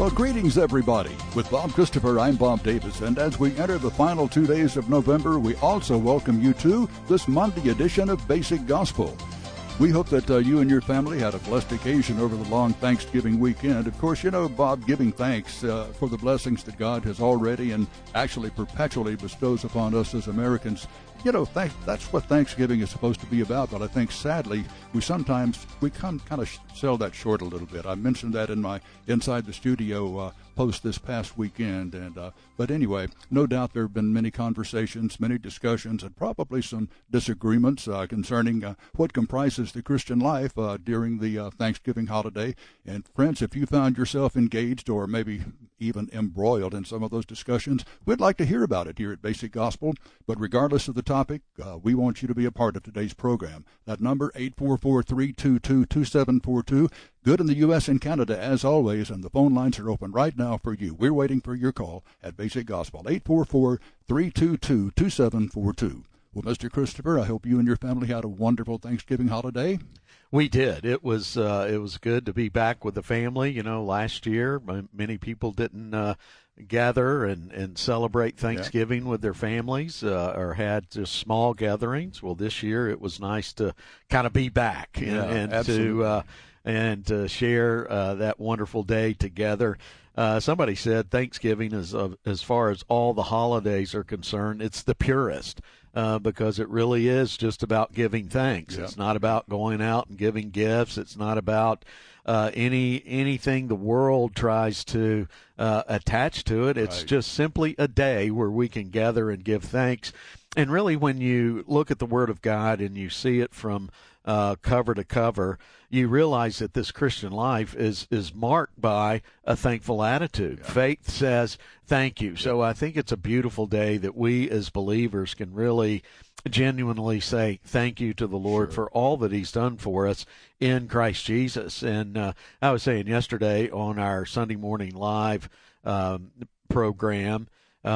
Well, greetings, everybody. With Bob Christopher, I'm Bob Davis, and as we enter the final 2 days of November, we also welcome you to this Monday edition of Basic Gospel. We hope that you and your family had a blessed occasion over the long Thanksgiving weekend. Of course, you know, Bob, giving thanks for the blessings that God has already and actually perpetually bestows upon us as Americans. You know, that's what Thanksgiving is supposed to be about, but I think, sadly, we kind of sell that short a little bit. I mentioned that in my Inside the Studio post this past weekend, but anyway, no doubt there have been many conversations, many discussions, and probably some disagreements concerning what comprises the Christian life during the Thanksgiving holiday. And friends, if you found yourself engaged or maybe even embroiled in some of those discussions, we'd like to hear about it here at Basic Gospel. But regardless of the topic, we want you to be a part of today's program. That number, 844-322-2742. Good in the U.S. and Canada, as always, and the phone lines are open right now for you. We're waiting for your call at Basic Gospel, 844-322-2742. Well, Mr. Christopher, I hope you and your family had a wonderful Thanksgiving holiday. We did. It was good to be back with the family. You know, last year many people didn't gather and celebrate Thanksgiving with their families or had just small gatherings. Well, this year it was nice to kind of be back and to share that wonderful day together. Somebody said Thanksgiving is, as far as all the holidays are concerned, it's the purest. Because it really is just about giving thanks. It's not about going out and giving gifts. It's not about anything the world tries to attach to it. It's just simply a day where we can gather and give thanks. And really, when you look at the Word of God and you see it from cover to cover, you realize that this Christian life is marked by a thankful attitude. Yeah. Faith says thank you. So I think it's a beautiful day that we as believers can really genuinely say thank you to the Lord for all that He's done for us in Christ Jesus. And I was saying yesterday on our Sunday morning live program,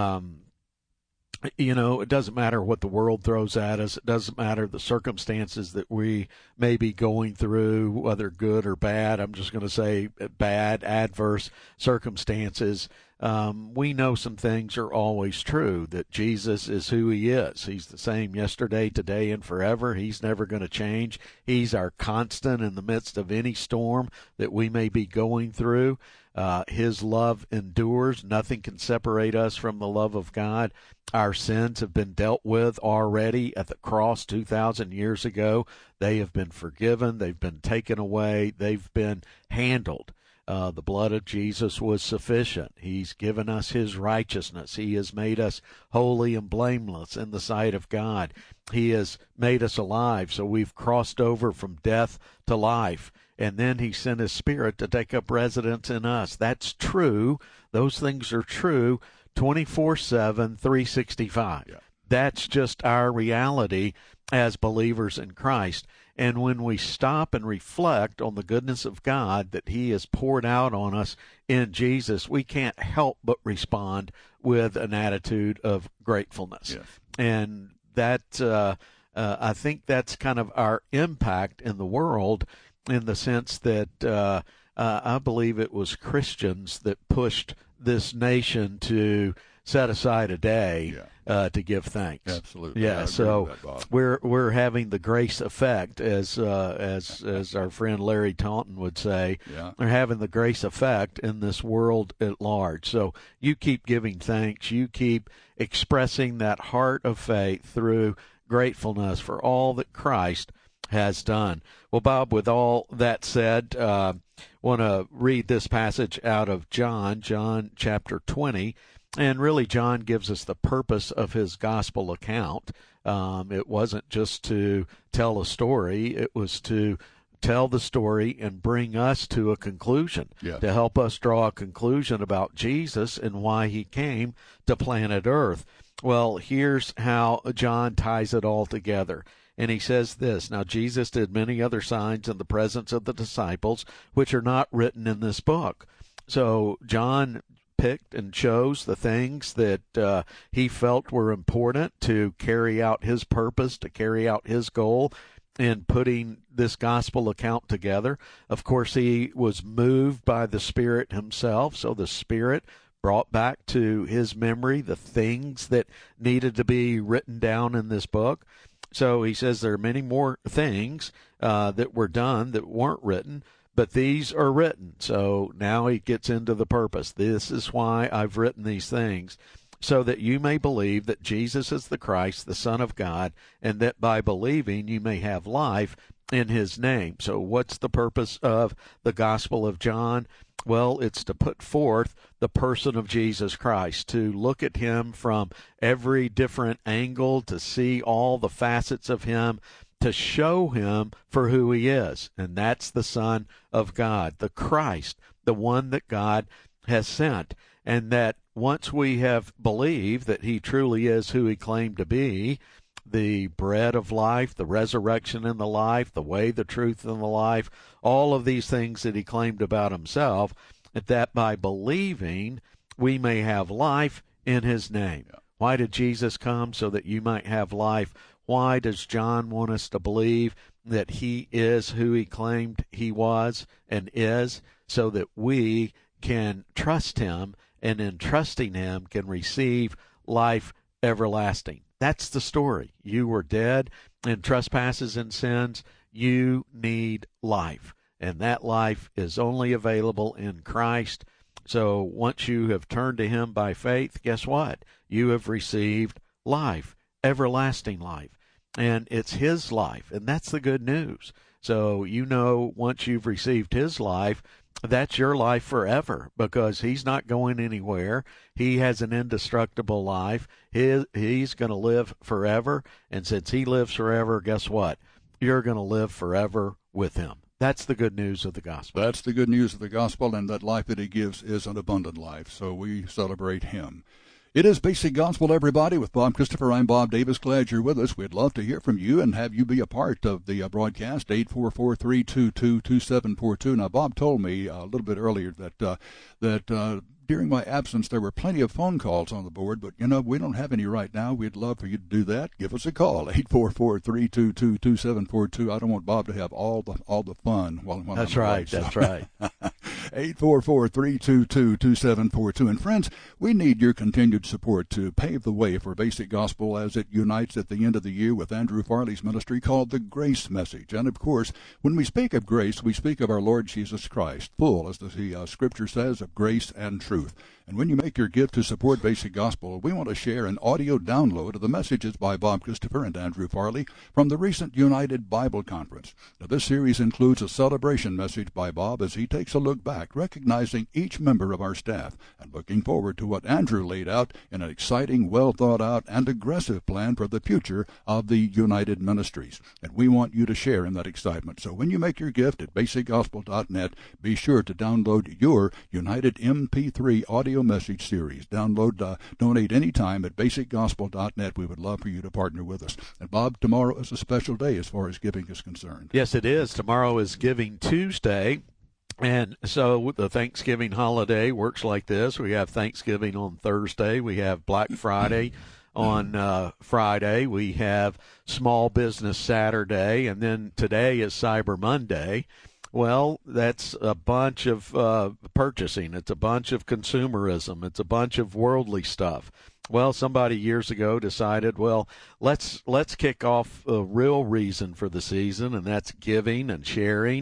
you know, it doesn't matter what the world throws at us. It doesn't matter the circumstances that we may be going through, whether good or bad. I'm just going to say bad, adverse circumstances. We know some things are always true, that Jesus is who He is. He's the same yesterday, today, and forever. He's never going to change. He's our constant in the midst of any storm that we may be going through. His love endures. Nothing can separate us from the love of God. Our sins have been dealt with already at the cross 2,000 years ago. They have been forgiven. They've been taken away. They've been handled. The blood of Jesus was sufficient. He's given us His righteousness. He has made us holy and blameless in the sight of God. He has made us alive, so we've crossed over from death to life. And then He sent His Spirit to take up residence in us. That's true. Those things are true 24/7, 365. Yeah. That's just our reality as believers in Christ. And when we stop and reflect on the goodness of God that He has poured out on us in Jesus, we can't help but respond with an attitude of gratefulness. Yes. And that I think that's kind of our impact in the world, in the sense that I believe it was Christians that pushed this nation to set aside a day to give thanks. Absolutely. Yeah. So we're having the grace effect, as our friend Larry Taunton would say. Yeah. We're having the grace effect in this world at large. So you keep giving thanks. You keep expressing that heart of faith through gratefulness for all that Christ has done. Well, Bob, with all that said, want to read this passage out of John chapter 20. And really, John gives us the purpose of his gospel account. It wasn't just to tell a story. It was to tell the story and bring us to a conclusion, to help us draw a conclusion about Jesus and why He came to planet Earth. Well, here's how John ties it all together. And he says this: Now Jesus did many other signs in the presence of the disciples, which are not written in this book. So John picked and chose the things that he felt were important to carry out his purpose, to carry out his goal. in putting this gospel account together. Of course, he was moved by the Spirit himself, so the Spirit brought back to his memory the things that needed to be written down in this book. So he says there are many more things that were done that weren't written, but these are written. So now he gets into the purpose. This is why I've written these things, so that you may believe that Jesus is the Christ, the Son of God, and that by believing you may have life in his name. So what's the purpose of the Gospel of John? Well, it's to put forth the person of Jesus Christ, to look at him from every different angle, to see all the facets of him, to show him for who he is. And that's the Son of God, the Christ, the one that God has sent. And that once we have believed that he truly is who he claimed to be, the bread of life, the resurrection and the life, the way, the truth, and the life, all of these things that he claimed about himself, that by believing we may have life in his name. Yeah. Why did Jesus come? So that you might have life. Why does John want us to believe that he is who he claimed he was and is? So that we can trust him, and in trusting him can receive life everlasting. That's the story. You were dead in trespasses and sins. You need life, and that life is only available in Christ. So once you have turned to him by faith, guess what? You have received life, everlasting life, and it's his life, and that's the good news. So once you've received his life, that's your life forever, because he's not going anywhere. He has an indestructible life. He's going to live forever, and since he lives forever, guess what? You're going to live forever with him. That's the good news of the gospel. That's the good news of the gospel, and that life that he gives is an abundant life, so we celebrate him. It is Basic Gospel, everybody, with Bob Christopher. I'm Bob Davis. Glad you're with us. We'd love to hear from you and have you be a part of the broadcast, 844-322-2742. Now, Bob told me a little bit earlier that during my absence, there were plenty of phone calls on the board, but, we don't have any right now. We'd love for you to do that. Give us a call, 844-322-2742. I don't want Bob to have all the fun while That's I'm right. away, That's right. 844-322-2742. And friends, we need your continued support to pave the way for Basic Gospel as it unites at the end of the year with Andrew Farley's ministry called The Grace Message. And of course, when we speak of grace, we speak of our Lord Jesus Christ, full, as the Scripture says, of grace and truth. And when you make your gift to support Basic Gospel, we want to share an audio download of the messages by Bob Christopher and Andrew Farley from the recent United Bible Conference. Now, this series includes a celebration message by Bob as he takes a look back, recognizing each member of our staff and looking forward to what Andrew laid out in an exciting, well-thought-out, and aggressive plan for the future of the United Ministries. And we want you to share in that excitement. So when you make your gift at basicgospel.net, be sure to download your United MP3 audio message series. Donate anytime at basicgospel.net. We would love for you to partner with us. And Bob, tomorrow is a special day as far as giving is concerned. Yes, it is. Tomorrow is Giving Tuesday. And so the Thanksgiving holiday works like this. We have Thanksgiving on Thursday. We have Black Friday on Friday. We have Small Business Saturday. And then today is Cyber Monday. Well, that's a bunch of purchasing. It's a bunch of consumerism. It's a bunch of worldly stuff. Well, somebody years ago decided, let's kick off a real reason for the season, and that's giving and sharing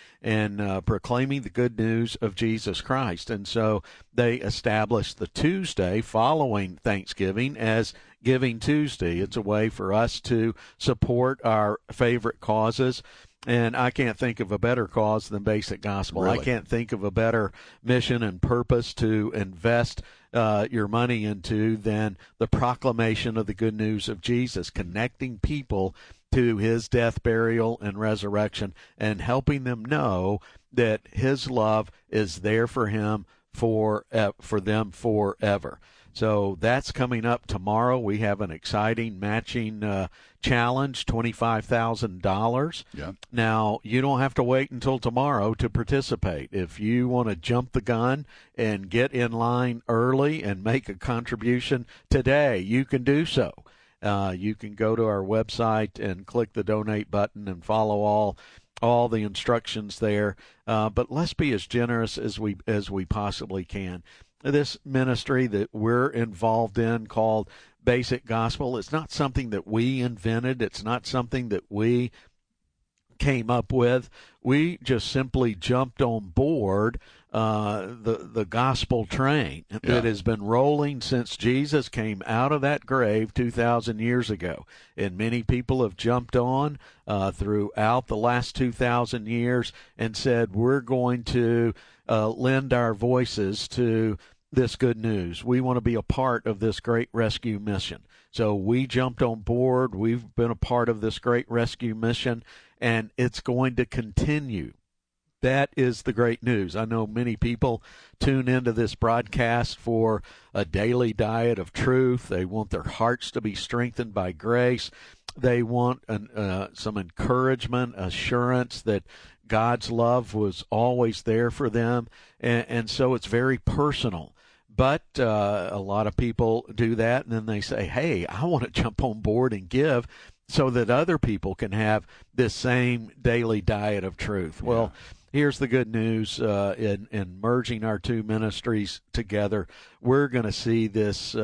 and proclaiming the good news of Jesus Christ. And so they established the Tuesday following Thanksgiving as Giving Tuesday. It's a way for us to support our favorite causes. And I can't think of a better cause than Basic Gospel. Really? I can't think of a better mission and purpose to invest your money into than the proclamation of the good news of Jesus, connecting people to his death, burial, and resurrection, and helping them know that his love is there for them forever. So that's coming up tomorrow. We have an exciting matching challenge, $25,000. Yeah. Now, you don't have to wait until tomorrow to participate. If you want to jump the gun and get in line early and make a contribution today, you can do so. You can go to our website and click the donate button and follow all the instructions there. But let's be as generous as we possibly can. This ministry that we're involved in, called Basic Gospel, it's not something that we invented. It's not something that we came up with. We just simply jumped on board the gospel train that has been rolling since Jesus came out of that grave 2,000 years ago. And many people have jumped on throughout the last 2,000 years and said, we're going to lend our voices to this good news. We want to be a part of this great rescue mission. So we jumped on board. We've been a part of this great rescue mission, and it's going to continue. That is the great news. I know many people tune into this broadcast for a daily diet of truth. They want their hearts to be strengthened by grace. They want some encouragement, assurance that God's love was always there for them. And so it's very personal. But a lot of people do that, and then they say, hey, I want to jump on board and give so that other people can have this same daily diet of truth. Yeah. Well, here's the good news. In merging our two ministries together, we're going to see this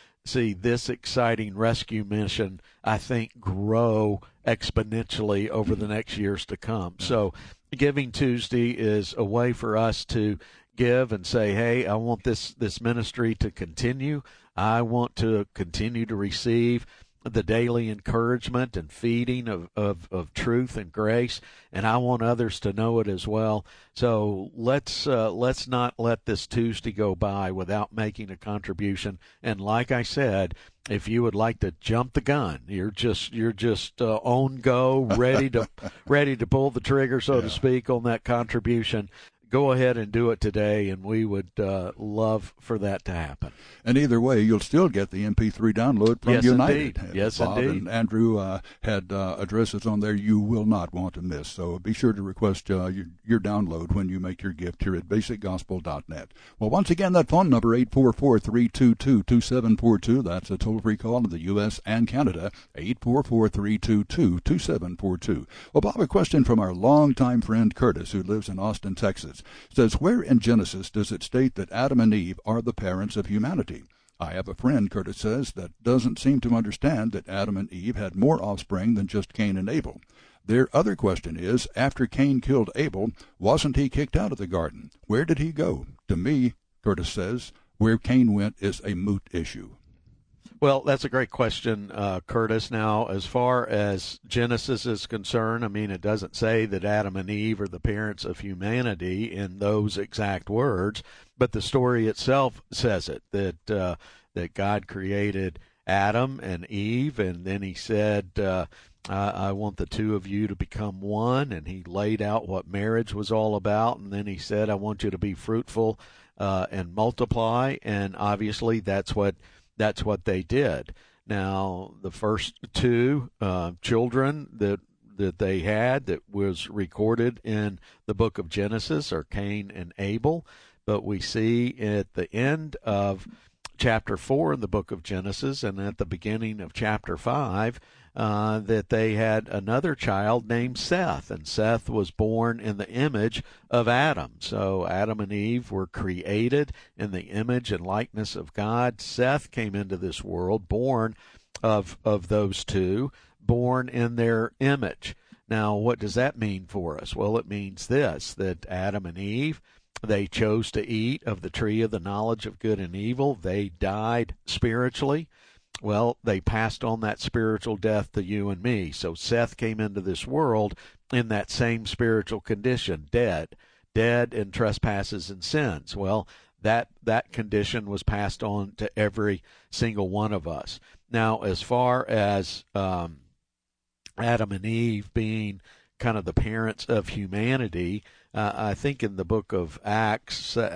exciting rescue mission, I think, grow exponentially over the next years to come. So Giving Tuesday is a way for us to give and say, hey, I want this ministry to continue. I want to continue to receive the daily encouragement and feeding of truth and grace, and I want others to know it as well. So let's not let this Tuesday go by without making a contribution. And like I said, if you would like to jump the gun, you're just on go, ready to pull the trigger, so to speak, on that contribution. Go ahead and do it today, and we would love for that to happen. And either way, you'll still get the MP3 download from United. Indeed. Yes, Bob indeed. And Andrew had addresses on there you will not want to miss. So be sure to request your download when you make your gift here at basicgospel.net. Well, once again, that phone number, 844-322-2742. That's a toll-free call in the U.S. and Canada, 844-322-2742. Well, Bob, a question from our longtime friend Curtis, who lives in Austin, Texas. Says, where in Genesis does it state that Adam and Eve are the parents of humanity? I have a friend, Curtis says, that doesn't seem to understand that Adam and Eve had more offspring than just Cain and Abel. Their other question is, after Cain killed Abel, wasn't he kicked out of the garden? Where did he go? To me, Curtis says, where Cain went is a moot issue. Well, that's a great question, Curtis. Now, as far as Genesis is concerned, I mean, it doesn't say that Adam and Eve are the parents of humanity in those exact words, but the story itself says it, that God created Adam and Eve, and then he said, I want the two of you to become one, and he laid out what marriage was all about, and then he said, I want you to be fruitful and multiply, and obviously that's what they did. Now, the first two children that they had that was recorded in the book of Genesis are Cain and Abel, but we see at the end of chapter 4 in the book of Genesis and at the beginning of chapter 5 that they had another child named Seth, and Seth was born in the image of Adam. So Adam and Eve were created in the image and likeness of God. Seth came into this world born of those two, born in their image. Now, what does that mean for us? Well, it means this, that Adam and Eve, they chose to eat of the tree of the knowledge of good and evil. They died spiritually. Well, they passed on that spiritual death to you and me. So Seth came into this world in that same spiritual condition, dead in trespasses and sins. Well, that condition was passed on to every single one of us. Now, as far as Adam and Eve being kind of the parents of humanity, I think in the book of Acts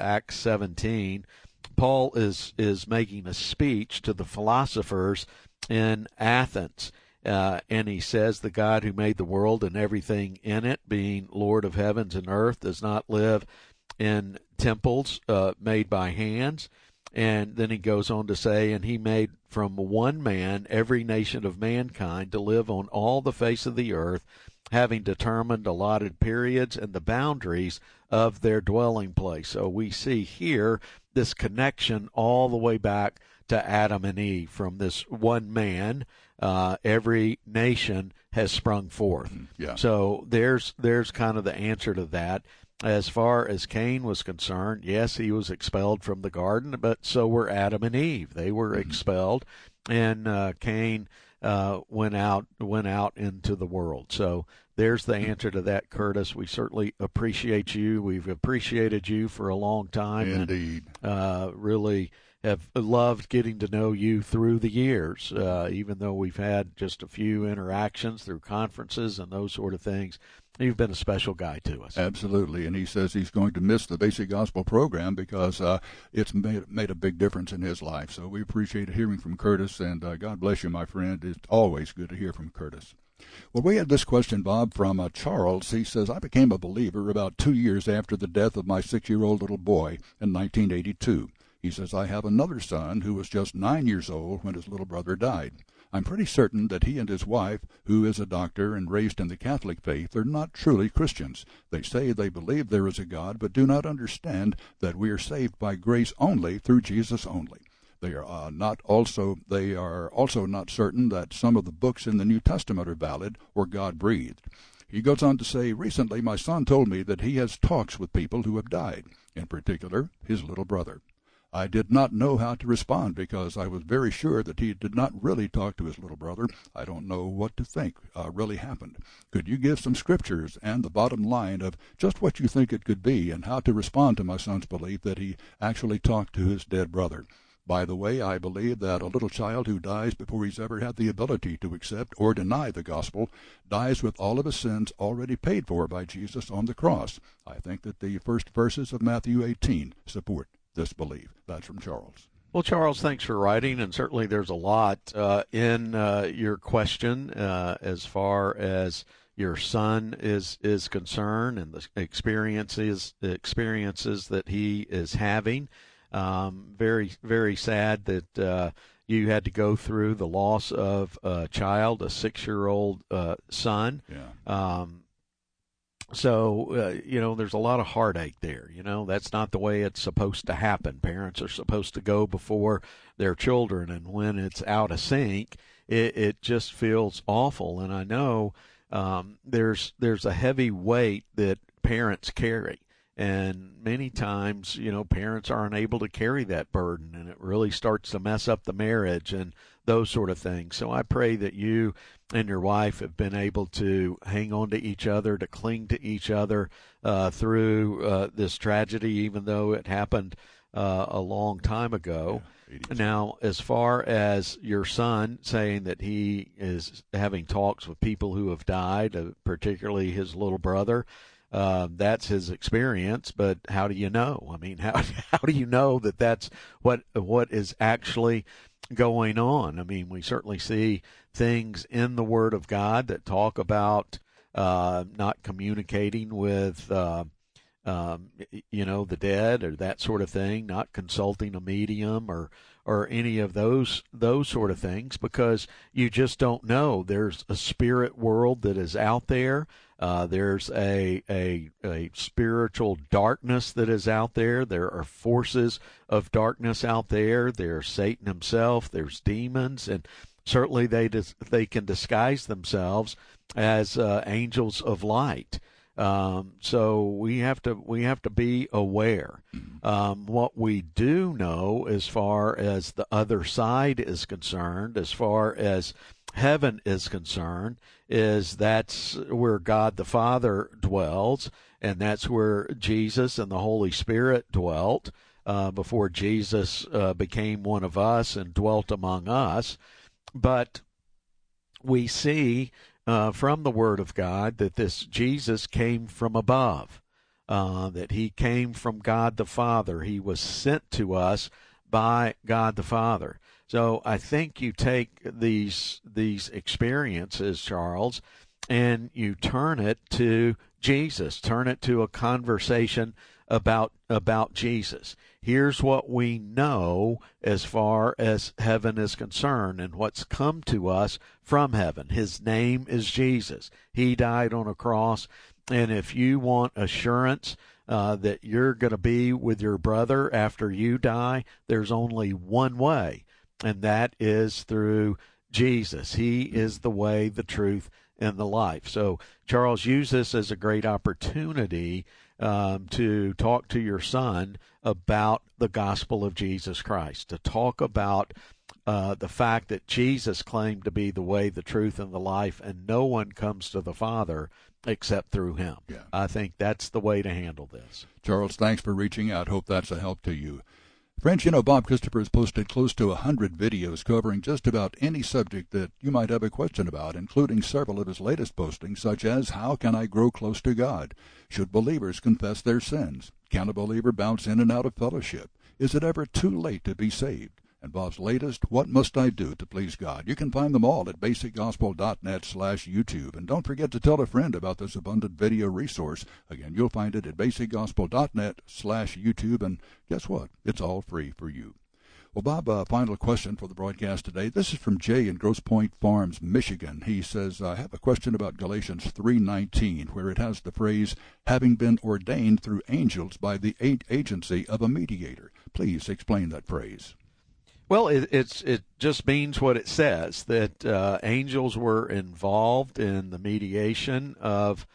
17, Paul is making a speech to the philosophers in Athens, and he says, the God who made the world and everything in it, being Lord of heavens and earth, does not live in temples made by hands. And then he goes on to say, and he made from one man every nation of mankind to live on all the face of the earth, having determined allotted periods and the boundaries of their dwelling place. So we see here this connection all the way back to Adam and Eve. From this one man, every nation has sprung forth. Yeah. So there's kind of the answer to that. As far as Cain was concerned, yes, he was expelled from the garden, but so were Adam and Eve. They were expelled, and Cain went out into the world. So there's the answer to that, Curtis. We certainly appreciate you. We've appreciated you for a long time. Indeed. And really have loved getting to know you through the years, even though we've had just a few interactions through conferences and those sort of things. You've been a special guy to us. Absolutely, and he says he's going to miss the Basic Gospel program because it's made a big difference in his life. So we appreciate hearing from Curtis, and God bless you, my friend. It's always good to hear from Curtis. Well, we had this question, Bob, from Charles. He says, I became a believer about 2 years after the death of my 6-year-old little boy in 1982. He says, I have another son who was just 9 years old when his little brother died. I'm pretty certain that he and his wife, who is a doctor and raised in the Catholic faith, are not truly Christians. They say they believe there is a God, but do not understand that we are saved by grace only through Jesus only. They are also not certain that some of the books in the New Testament are valid or God-breathed. He goes on to say, recently my son told me that he has talks with people who have died, in particular his little brother. I did not know how to respond because I was very sure that he did not really talk to his little brother. I don't know what to think really happened. Could you give some scriptures and the bottom line of just what you think it could be and how to respond to my son's belief that he actually talked to his dead brother? By the way, I believe that a little child who dies before he's ever had the ability to accept or deny the gospel dies with all of his sins already paid for by Jesus on the cross. I think that the first verses of Matthew 18 support this belief. That's from Charles. Well, Charles, thanks for writing, and certainly there's a lot in your question as far as your son is concerned and the experiences that he is having. Very, very sad that you had to go through the loss of a child, a 6-year-old son. Yeah. So, there's a lot of heartache there. That's not the way it's supposed to happen. Parents are supposed to go before their children, and when it's out of sync, it just feels awful. And I know there's a heavy weight that parents carry. And many times, parents aren't able to carry that burden, and it really starts to mess up the marriage and those sort of things. So I pray that you and your wife have been able to hang on to each other, to cling to each other through this tragedy, even though it happened a long time ago. Yeah, now, as far as your son saying that he is having talks with people who have died, particularly his little brother, that's his experience, but how do you know? I mean, how do you know that that's what is actually going on? I mean, we certainly see things in the Word of God that talk about not communicating with the dead or that sort of thing, not consulting a medium or any of those sort of things, because you just don't know. There's a spirit world that is out there. There's a spiritual darkness that is out there. There are forces of darkness out there. There's Satan himself. There's demons, and certainly they can disguise themselves as angels of light. So we have to be aware. What we do know, as far as the other side is concerned, as far as heaven is concerned, is that's where God the Father dwells, and that's where Jesus and the Holy Spirit dwelt before Jesus became one of us and dwelt among us. But we see from the Word of God that this Jesus came from above, that he came from God the Father. He was sent to us by God the Father. So I think you take these experiences, Charles, and you turn it to Jesus, turn it to a conversation about Jesus. Here's what we know as far as heaven is concerned and what's come to us from heaven. His name is Jesus. He died on a cross. And if you want assurance that you're going to be with your brother after you die, there's only one way, and that is through Jesus. He is the way, the truth, and the life. So, Charles, use this as a great opportunity to talk to your son about the gospel of Jesus Christ, to talk about the fact that Jesus claimed to be the way, the truth, and the life, and no one comes to the Father except through him. Yeah. I think that's the way to handle this. Charles, thanks for reaching out. Hope that's a help to you. Friends, you know, Bob Christopher has posted close to 100 videos covering just about any subject that you might have a question about, including several of his latest postings, such as How Can I Grow Close to God? Should believers confess their sins? Can a believer bounce in and out of fellowship? Is it ever too late to be saved? And Bob's latest, What Must I Do to Please God? You can find them all at basicgospel.net/YouTube. And don't forget to tell a friend about this abundant video resource. Again, you'll find it at basicgospel.net/YouTube. And guess what? It's all free for you. Well, Bob, final question for the broadcast today. This is from Jay in Grosse Pointe Farms, Michigan. He says, I have a question about Galatians 3:19, where it has the phrase, having been ordained through angels by the agency of a mediator. Please explain that phrase. Well, it just means what it says, that angels were involved in the mediation of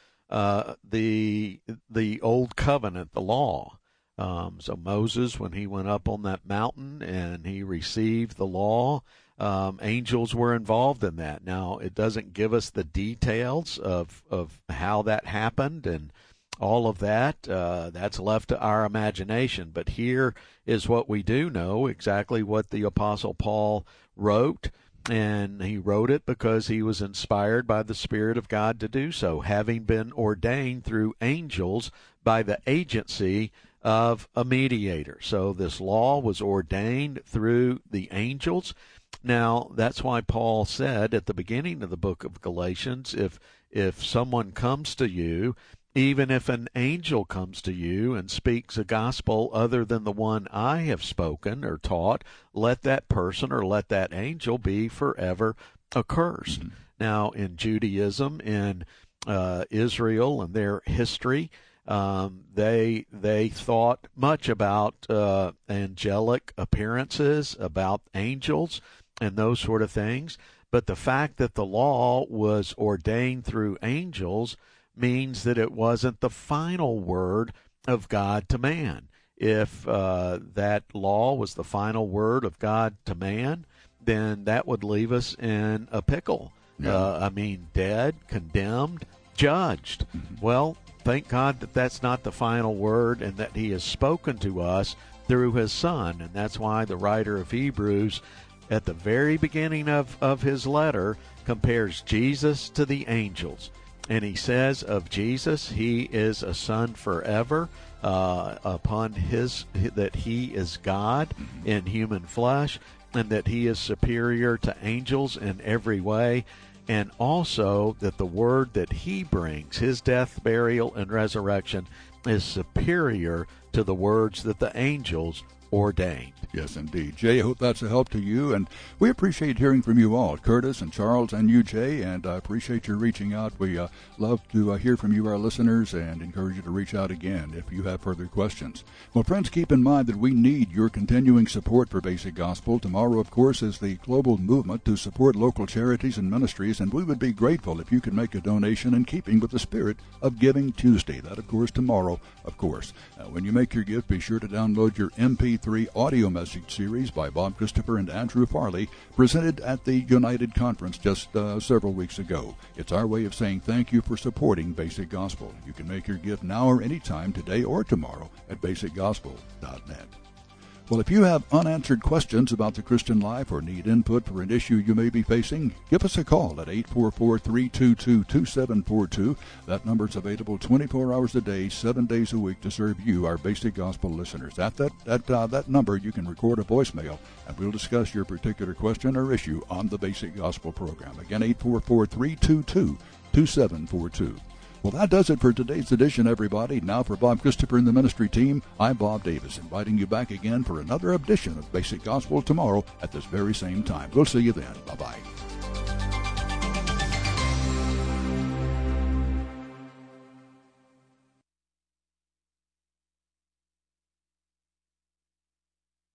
the old covenant, the law. So Moses, when he went up on that mountain and he received the law, angels were involved in that. Now, it doesn't give us the details of how that happened and all of that. That's left to our imagination. But here is what we do know, exactly what the Apostle Paul wrote. And he wrote it because he was inspired by the Spirit of God to do so, having been ordained through angels by the agency of a mediator. So this law was ordained through the angels. Now, that's why Paul said at the beginning of the book of Galatians, if someone comes to you, even if an angel comes to you and speaks a gospel other than the one I have spoken or taught, let that person or let that angel be forever accursed. Mm-hmm. Now, in Judaism, in Israel and their history, they thought much about angelic appearances, about angels, and those sort of things. But the fact that the law was ordained through angels means that it wasn't the final word of God to man. If that law was the final word of God to man, then that would leave us in a pickle. Yeah. Dead, condemned, judged. Mm-hmm. Well, thank God that that's not the final word and that he has spoken to us through his Son. And that's why the writer of Hebrews, at the very beginning of his letter, compares Jesus to the angels. And he says of Jesus, he is a son forever, upon that he is God in human flesh, and that he is superior to angels in every way, and also that the word that he brings, his death, burial, and resurrection, is superior to the words that the angels ordained. Yes, indeed. Jay, I hope that's a help to you, and we appreciate hearing from you all, Curtis and Charles and you, Jay, and I appreciate your reaching out. We love to hear from you, our listeners, and encourage you to reach out again if you have further questions. Well, friends, keep in mind that we need your continuing support for Basic Gospel. Tomorrow, of course, is the global movement to support local charities and ministries, and we would be grateful if you could make a donation in keeping with the spirit of Giving Tuesday. That, of course, tomorrow, of course. When you make your gift, be sure to download your MP3 audio message series by Bob Christopher and Andrew Farley, presented at the United Conference just several weeks ago. It's our way of saying thank you for supporting Basic Gospel. You can make your gift now or anytime, today or tomorrow, at basicgospel.net. Well, if you have unanswered questions about the Christian life or need input for an issue you may be facing, give us a call at 844-322-2742. That number is available 24 hours a day, 7 days a week to serve you, our Basic Gospel listeners. At that number, you can record a voicemail, and we'll discuss your particular question or issue on the Basic Gospel program. Again, 844-322-2742. Well, that does it for today's edition, everybody. Now for Bob Christopher and the ministry team, I'm Bob Davis, inviting you back again for another edition of Basic Gospel tomorrow at this very same time. We'll see you then. Bye-bye.